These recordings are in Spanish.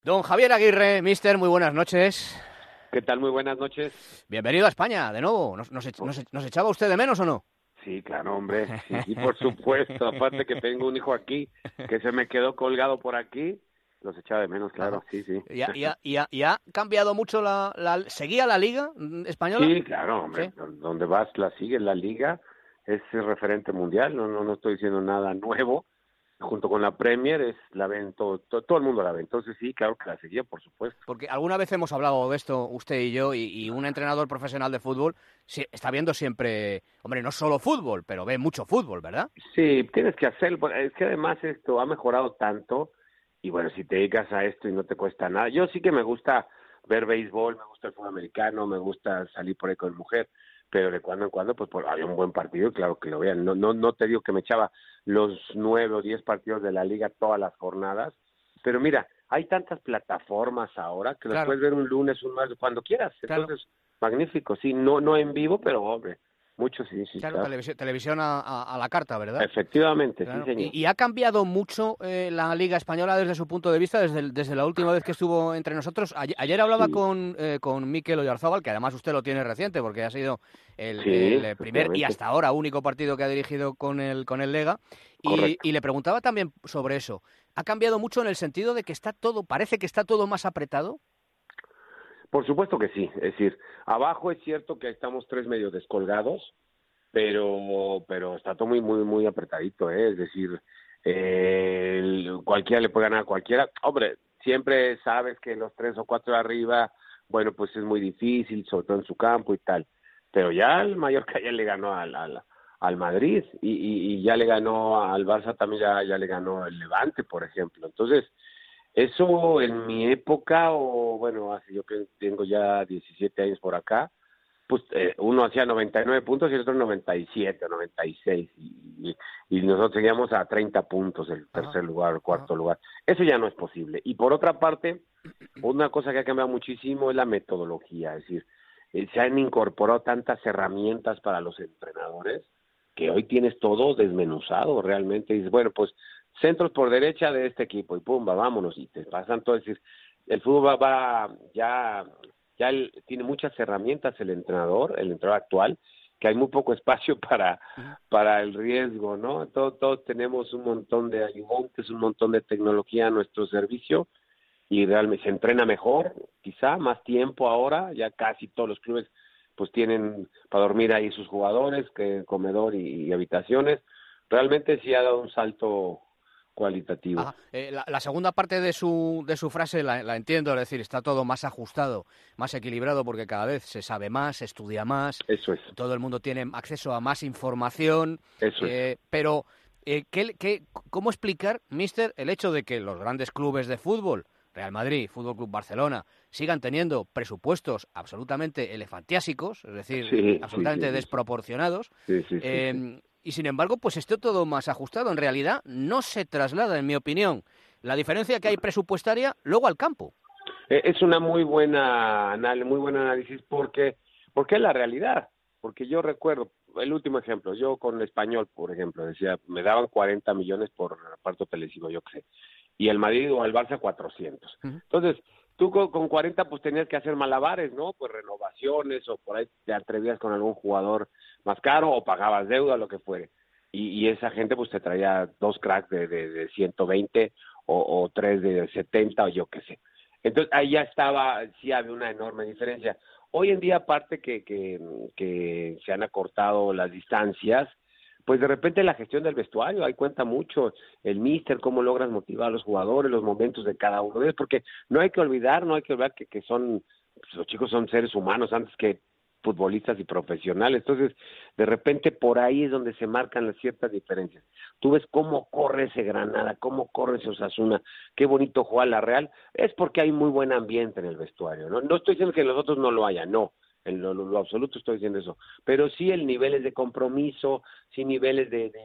Don Javier Aguirre, mister, muy buenas noches. ¿Qué tal? Muy buenas noches. Bienvenido a España, de nuevo. ¿Nos echaba usted de menos o no? Sí, claro, hombre. Sí, por supuesto. Aparte que tengo un hijo aquí que se me quedó colgado por aquí. Los echaba de menos, Ajá. claro. Sí, sí. ¿Y ha cambiado mucho ¿Seguía la Liga española? Sí, claro, hombre. Sí. Donde vas la sigue la liga. Es el referente mundial. No estoy diciendo nada nuevo. Junto con la Premier, la ven todo el mundo la ve. Entonces sí, claro que la seguía, por supuesto. Porque alguna vez hemos hablado de esto, usted y yo, y un entrenador profesional de fútbol está viendo siempre, hombre, no solo fútbol, pero ve mucho fútbol, ¿verdad? Sí, tienes que hacerlo. Es que además esto ha mejorado tanto. Y bueno, si te dedicas a esto y no te cuesta nada. Yo sí que me gusta ver béisbol, me gusta el fútbol americano, me gusta salir por ahí con mi mujer, pero de cuando en cuando, pues había un buen partido y claro que lo vean. No te digo que me echaba los 9 o 10 partidos de la liga todas las jornadas, pero mira, hay tantas plataformas ahora que los Claro, puedes ver un lunes, un martes, cuando quieras. claro. Entonces, magnífico. Sí, no en vivo, pero hombre, mucho sí, sí, Claro, claro. televisión a la carta, ¿verdad? Efectivamente, sí, Claro. señor. ¿Y ha cambiado mucho la Liga Española desde su punto de vista, desde la última vez que estuvo entre nosotros? Ayer hablaba Sí, con Mikel Oyarzábal, que además usted lo tiene reciente, porque ha sido sí, el primer y efectivamente, hasta ahora único partido que ha dirigido con el Lega, correcto. y le preguntaba también sobre eso. ¿Ha cambiado mucho en el sentido de que parece que está todo más apretado? Por supuesto que sí, es decir, abajo es cierto que estamos tres medio descolgados, pero está todo muy apretadito, ¿eh? Es decir, cualquiera le puede ganar a cualquiera. Hombre, siempre sabes que los tres o cuatro de arriba, bueno, pues es muy difícil, sobre todo en su campo y tal. Pero ya el Mallorca ya le ganó al Madrid y ya le ganó al Barça también, ya le ganó el Levante, por ejemplo. Entonces, eso en mi época, o bueno, hace yo que tengo ya 17 años por acá, pues uno hacía 99 puntos y el otro 97 o 96 y nosotros seguíamos a 30 puntos el Ajá, tercer lugar o ajá. cuarto lugar. Eso ya no es posible. Y por otra parte, una cosa que ha cambiado muchísimo es la metodología, es decir, se han incorporado tantas herramientas para los entrenadores que hoy tienes todo desmenuzado realmente. Y dices, bueno, pues centros por derecha de este equipo y pumba, vámonos. Y te pasan todo, es decir, el fútbol tiene muchas herramientas el entrenador actual, que hay muy poco espacio Ujú. para el riesgo, ¿no? Todos tenemos un montón de ayudantes, un montón de tecnología a nuestro servicio y realmente se entrena mejor, quizá más tiempo ahora, ya casi todos los clubes pues tienen para dormir ahí sus jugadores, que comedor y habitaciones. Realmente sí ha dado un salto cualitativo. Ajá. La segunda parte de su frase la entiendo, es decir, está todo más ajustado, más equilibrado, porque cada vez se sabe más, se estudia más, Eso es, todo el mundo tiene acceso a más información, eso es. pero ¿cómo explicar, mister, el hecho de que los grandes clubes de fútbol, Real Madrid, Fútbol Club Barcelona, sigan teniendo presupuestos absolutamente elefantiásicos, es decir, Sí, absolutamente sí, desproporcionados? sí. Y sin embargo, pues esté todo más ajustado. En realidad, no se traslada, en mi opinión, la diferencia que hay presupuestaria luego al campo. Es una muy buen análisis porque es la realidad. Porque yo recuerdo, el último ejemplo, yo con el Español, por ejemplo, decía, me daban 40 millones por reparto televisivo, yo qué sé, y el Madrid o el Barça 400. Ujú. Entonces, tú con 40 pues tenías que hacer malabares, ¿no? Pues renovaciones o por ahí te atrevías con algún jugador más caro o pagabas deuda, lo que fuere. Y esa gente pues te traía dos cracks de 120 o tres de 70 o yo qué sé. Entonces ahí ya estaba, sí había una enorme diferencia. Hoy en día, aparte que se han acortado las distancias, pues de repente la gestión del vestuario, ahí cuenta mucho el míster, cómo logras motivar a los jugadores, los momentos de cada uno de ellos, porque no hay que olvidar que son, pues, los chicos son seres humanos antes que futbolistas y profesionales. Entonces, de repente por ahí es donde se marcan las ciertas diferencias. Tú ves cómo corre ese Granada, cómo corre ese Osasuna, qué bonito juega la Real, es porque hay muy buen ambiente en el vestuario, ¿no? No estoy diciendo que los otros no lo haya, no, en lo absoluto estoy diciendo eso, pero sí el niveles de compromiso, sí niveles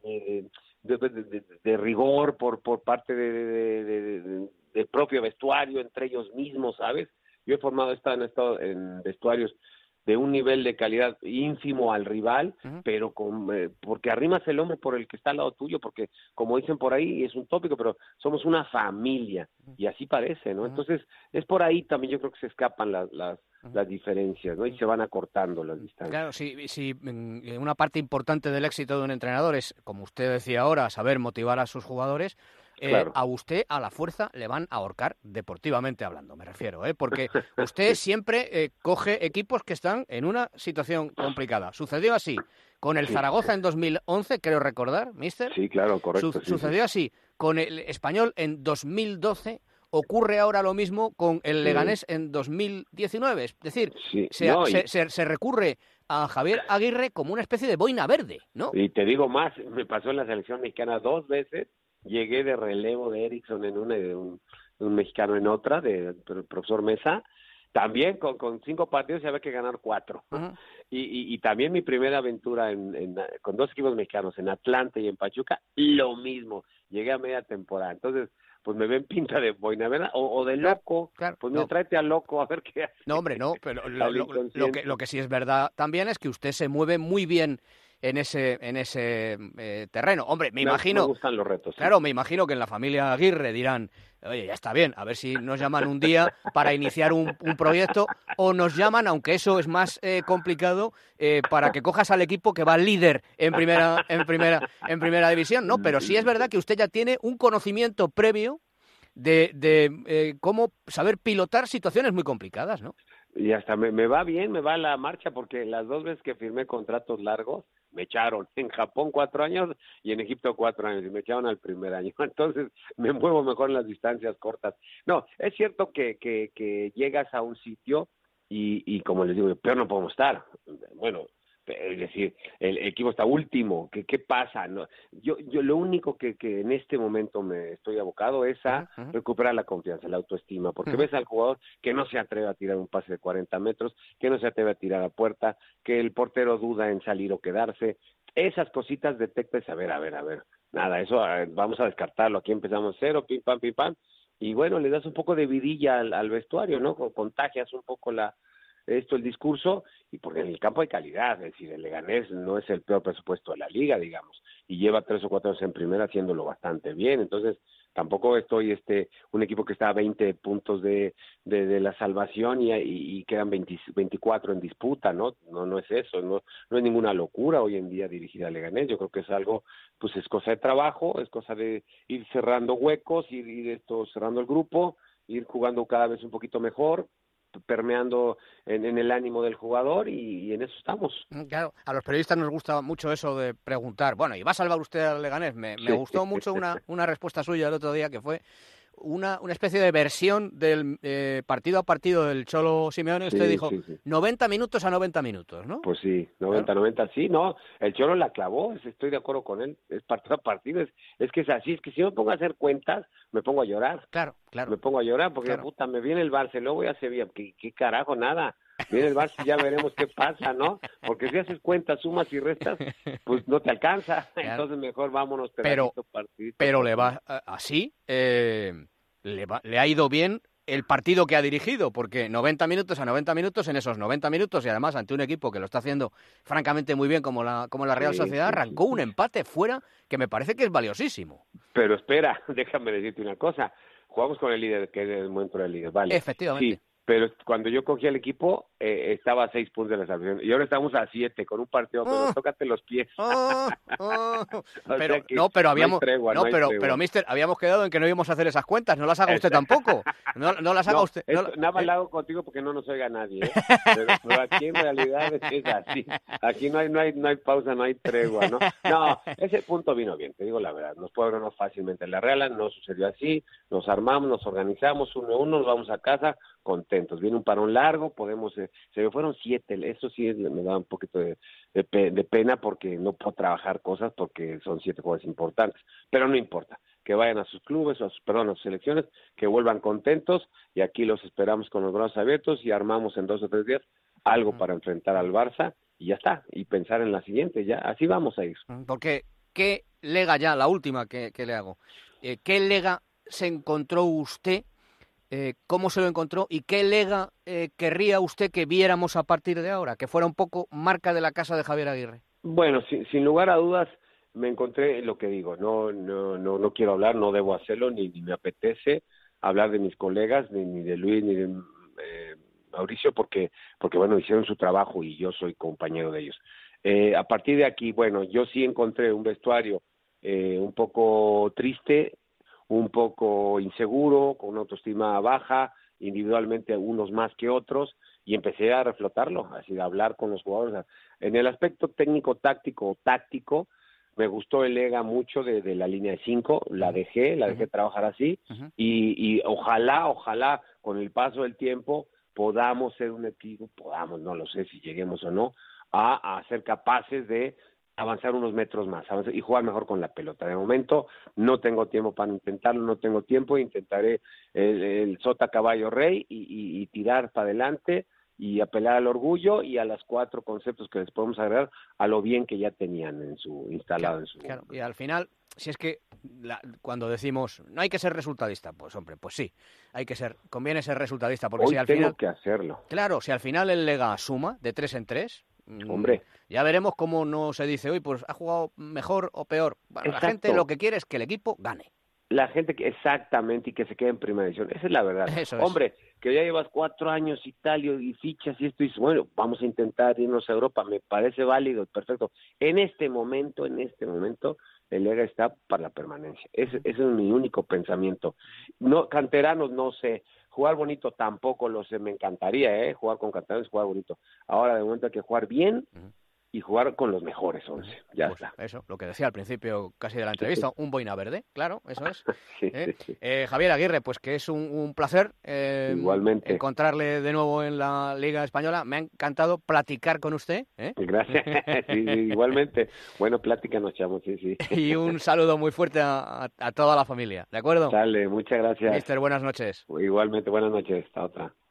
de rigor por parte del propio vestuario, entre ellos mismos, ¿sabes? Yo he estado en vestuarios de un nivel de calidad ínfimo al rival, pero porque arrimas el hombro por el que está al lado tuyo, porque como dicen por ahí, es un tópico, pero somos una familia, y así parece, ¿no? Entonces, es por ahí también yo creo que se escapan las diferencias, ¿no? Y se van acortando las distancias. Claro, si una parte importante del éxito de un entrenador es, como usted decía ahora, saber motivar a sus jugadores, Claro. a usted, a la fuerza, le van a ahorcar deportivamente hablando, me refiero, porque usted siempre coge equipos que están en una situación complicada. Sucedió así con el Zaragoza en 2011, creo recordar, mister. Sí, claro, correcto. Sucedió así con el Español en 2012. Ocurre ahora lo mismo con el Leganés en 2019. Es decir, se recurre a Javier Aguirre como una especie de boina verde, ¿no? Y te digo más, me pasó en la selección mexicana 2 veces. Llegué de relevo de Erickson en una y de un mexicano en otra, del profesor Mesa. También con 5 partidos y había que ganar 4. Y también mi primera aventura con 2 equipos mexicanos, en Atlanta y en Pachuca, lo mismo. Llegué a media temporada. Entonces, pues me ven pinta de boina verde o de loco. Claro, pues mira, tráete al loco a ver qué hace. No, hombre, no, pero lo que sí es verdad también es que usted se mueve muy bien en ese terreno. Hombre, me imagino... Me gustan los retos. Claro, me imagino que en la familia Aguirre dirán, oye, ya está bien, a ver si nos llaman un día para iniciar un proyecto, o nos llaman, aunque eso es más complicado, para que cojas al equipo que va líder en primera división, ¿no? Pero sí es verdad que usted ya tiene un conocimiento previo de cómo saber pilotar situaciones muy complicadas, ¿no? Y hasta me va bien, me va la marcha, porque las 2 veces que firmé contratos largos, me echaron. En Japón 4 años y en Egipto 4 años, y me echaron al primer año. Entonces me muevo mejor en las distancias cortas. No, es cierto que llegas a un sitio y como les digo, peor no podemos estar. Bueno, es decir, el equipo está último. ¿Qué pasa? No, yo lo único que en este momento me estoy abocado es a recuperar la confianza, la autoestima, porque ves al jugador que no se atreve a tirar un pase de 40 metros, que no se atreve a tirar a puerta, que el portero duda en salir o quedarse. Esas cositas detectas, a ver, nada, eso vamos a descartarlo. Aquí empezamos 0, pim, pam, y bueno, le das un poco de vidilla al vestuario, ¿no? Contagias un poco el discurso, y porque en el campo hay calidad. Es decir, el Leganés no es el peor presupuesto de la liga, digamos, y lleva 3 o 4 años en primera haciéndolo bastante bien. Entonces tampoco estoy un equipo que está a 20 puntos de la salvación y quedan 24 en disputa, ¿no? No es eso, no es ninguna locura hoy en día dirigir a Leganés. Yo creo que es algo, pues es cosa de trabajo, es cosa de ir cerrando huecos, ir cerrando el grupo, ir jugando cada vez un poquito mejor, permeando en el ánimo del jugador, y en eso estamos. Claro, a los periodistas nos gusta mucho eso de preguntar, bueno, ¿y va a salvar usted al Leganés? Me gustó mucho una respuesta suya el otro día, que fue una especie de versión del partido a partido del Cholo Simeone. Usted dijo 90 minutos a 90 minutos, ¿no? Pues sí, 90, sí, no, el Cholo la clavó, estoy de acuerdo con él, es partido a partido, es que es así, es que si me pongo a hacer cuentas, me pongo a llorar. Claro. Me pongo a llorar porque, puta, me viene el Barça, luego voy a Sevilla, ¿qué carajo? Nada. Viene el Barça y ya veremos qué pasa, ¿no? Porque si haces cuentas, sumas y restas, pues no te alcanza. Entonces mejor vámonos pedacito partido. Pero le va así, le ha ido bien el partido que ha dirigido, porque 90 minutos a 90 minutos, en esos 90 minutos, y además ante un equipo que lo está haciendo francamente muy bien como la Real Sociedad, arrancó un empate fuera que me parece que es valiosísimo. Pero espera, déjame decirte una cosa. Jugamos con el líder, que es el momento del líder, ¿vale? Efectivamente. Sí, pero cuando yo cogí al equipo, estaba a 6 puntos de la salvación, y ahora estamos a 7, con un partido menos. Tócate los pies. Pero habíamos, pero mister, habíamos quedado en que no íbamos a hacer esas cuentas. No las haga usted tampoco. No las haga usted. Nada lo hago contigo porque no nos oiga nadie, ¿eh? Pero aquí en realidad es así. Aquí no hay pausa, no hay tregua, ¿no? No, ese punto vino bien, te digo la verdad. Nos puede vernos fácilmente en la Real, no sucedió así. Nos armamos, nos organizamos 1-1, nos vamos a casa contentos. Viene un parón largo, podemos... se me fueron 7, eso sí me da un poquito de pena, porque no puedo trabajar cosas porque son 7 jugadores importantes, pero no importa, que vayan a sus clubes, a sus selecciones, que vuelvan contentos, y aquí los esperamos con los brazos abiertos y armamos en 2 o 3 días algo para enfrentar al Barça, y ya está, y pensar en la siguiente, ya, así vamos a ir. Porque, ¿qué lega ya, la última que le hago, qué lega se encontró usted ¿Cómo se lo encontró y qué lega querría usted que viéramos a partir de ahora? Que fuera un poco marca de la casa de Javier Aguirre. Bueno, sin lugar a dudas, me encontré lo que digo. No quiero hablar, no debo hacerlo, ni me apetece hablar de mis colegas, ni de Luis, ni de Mauricio, porque bueno, hicieron su trabajo y yo soy compañero de ellos. A partir de aquí, bueno, yo sí encontré un vestuario un poco triste, un poco inseguro, con una autoestima baja, individualmente unos más que otros, y empecé a reflotarlo, así de hablar con los jugadores. En el aspecto táctico, me gustó el EGA mucho de la línea de 5, la dejé trabajar así, y ojalá con el paso del tiempo podamos ser un equipo, no lo sé si lleguemos o no, a ser capaces de avanzar unos metros más y jugar mejor con la pelota. De momento no tengo tiempo para intentarlo, intentaré el sota caballo rey y tirar para adelante y apelar al orgullo y a los 4 conceptos que les podemos agregar a lo bien que ya tenían instalado. Claro. Y al final, si es que cuando decimos no hay que ser resultadista, pues hombre, pues sí, conviene ser resultadista, porque hoy si al tengo final que hacerlo. Claro, si al final el Lega suma de 3 en 3, hombre, ya veremos cómo no se dice hoy, pues ha jugado mejor o peor. Bueno, la gente lo que quiere es que el equipo gane. La gente exactamente, y que se quede en primera división, esa es la verdad. Hombre, que ya llevas 4 años y tal, y fichas y esto, y bueno, vamos a intentar irnos a Europa, me parece válido, perfecto. En este momento, el Lega está para la permanencia. Ese es mi único pensamiento. No, canteranos, no sé. Jugar bonito tampoco lo sé, me encantaría, jugar con canteranos, jugar bonito. Ahora de momento hay que jugar bien y jugar con los mejores 11. Ya pues está. Eso, lo que decía al principio casi de la entrevista, un boina verde, claro, eso es. Sí. Javier Aguirre, pues que es un placer igualmente encontrarle de nuevo en la Liga Española. Me ha encantado platicar con usted. Gracias, sí, igualmente. Bueno, plática nos echamos, sí. Y un saludo muy fuerte a toda la familia, ¿de acuerdo? Dale, muchas gracias. Mister, buenas noches. Igualmente, buenas noches. Hasta otra.